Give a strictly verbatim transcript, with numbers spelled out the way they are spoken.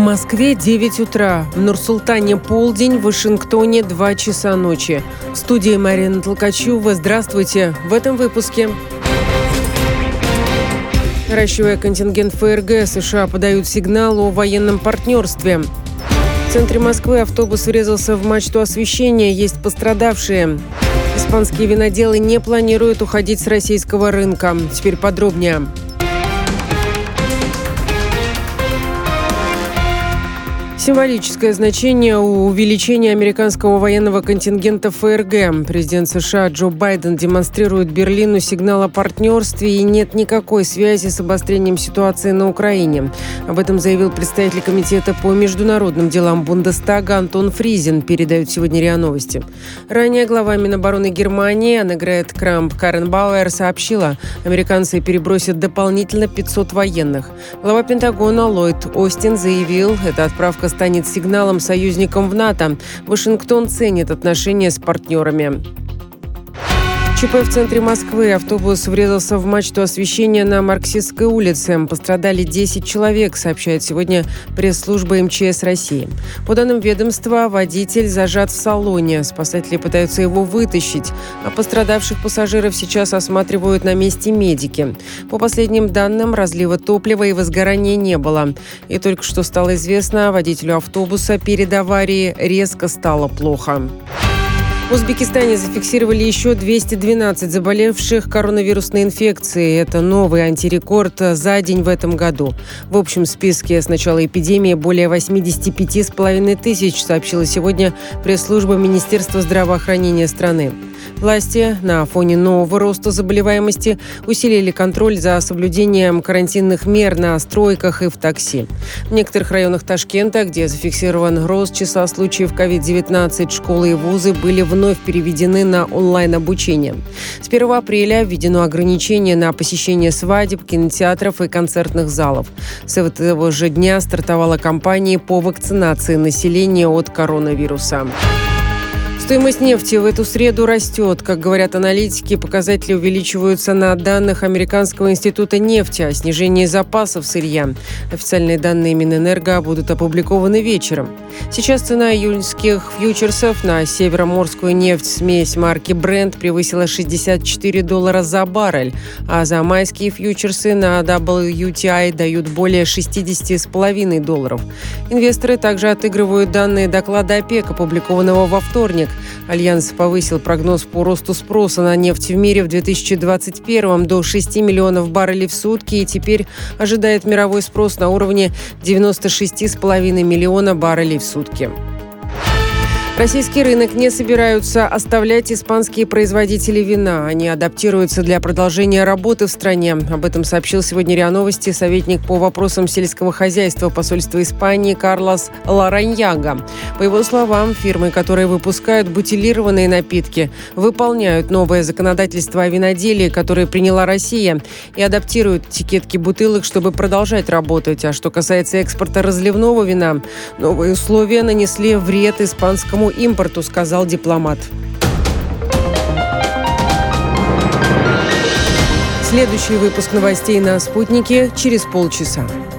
Москве девять утра, в Нур-Султане полдень, в Вашингтоне два часа ночи. В студии Марина Толкачева. Здравствуйте. В этом выпуске. Наращивая контингент ФРГ, США подают сигнал о военном партнерстве. В центре Москвы автобус врезался в мачту освещения, есть пострадавшие. Испанские виноделы не планируют уходить с российского рынка. Теперь подробнее. Символическое значение у увеличения американского военного контингента ФРГ. Президент США Джо Байден демонстрирует Берлину сигнал о партнерстве, и нет никакой связи с обострением ситуации на Украине. Об этом заявил представитель комитета по международным делам Бундестага Антон Фризен, передают сегодня РИА Новости. Ранее глава Минобороны Германии Аннегрет Крамп-Карренбауэр сообщила, американцы перебросят дополнительно пятьсот военных. Глава Пентагона Ллойд Остин заявил, эта отправка станет сигналом союзникам в НАТО. Вашингтон ценит отношения с партнерами. ЧП в центре Москвы. Автобус врезался в мачту освещения на Марксистской улице. Пострадали десять человек, сообщает сегодня пресс-служба эм че эс России. По данным ведомства, водитель зажат в салоне. Спасатели пытаются его вытащить, а пострадавших пассажиров сейчас осматривают на месте медики. По последним данным, разлива топлива и возгорания не было. И только что стало известно, водителю автобуса перед аварией резко стало плохо. В Узбекистане зафиксировали еще двести двенадцать заболевших коронавирусной инфекцией. Это новый антирекорд за день в этом году. В общем списке с начала эпидемии более восемьдесят пять с половиной тысяч, сообщила сегодня пресс-служба Министерства здравоохранения страны. Власти на фоне нового роста заболеваемости усилили контроль за соблюдением карантинных мер на стройках и в такси. В некоторых районах Ташкента, где зафиксирован рост числа случаев ковид девятнадцать, школы и вузы были вновь переведены на онлайн-обучение. С первого апреля введено ограничение на посещение свадеб, кинотеатров и концертных залов. С этого же дня стартовала кампания по вакцинации населения от коронавируса. Стоимость нефти в эту среду растет. Как говорят аналитики, показатели увеличиваются на данных Американского института нефти о снижении запасов сырья. Официальные данные Минэнерго будут опубликованы вечером. Сейчас цена июньских фьючерсов на североморскую нефть смесь марки Brent превысила шестьдесят четыре доллара за баррель, а за майские фьючерсы на дабл ю ти ай дают более шестьдесят с половиной долларов. Инвесторы также отыгрывают данные доклада ОПЕК, опубликованного во вторник. Альянс повысил прогноз по росту спроса на нефть в мире в две тысячи двадцать первом до шести миллионов баррелей в сутки и теперь ожидает мировой спрос на уровне девяносто шесть с половиной миллиона баррелей в сутки. Российский рынок не собираются оставлять испанские производители вина. Они адаптируются для продолжения работы в стране. Об этом сообщил сегодня РИА Новости советник по вопросам сельского хозяйства посольства Испании Карлос Лараньяга. По его словам, фирмы, которые выпускают бутилированные напитки, выполняют новое законодательство о виноделии, которое приняла Россия, и адаптируют этикетки бутылок, чтобы продолжать работать. А что касается экспорта разливного вина, новые условия нанесли вред испанскому импорту, сказал дипломат. Следующий выпуск новостей на «Спутнике» через полчаса.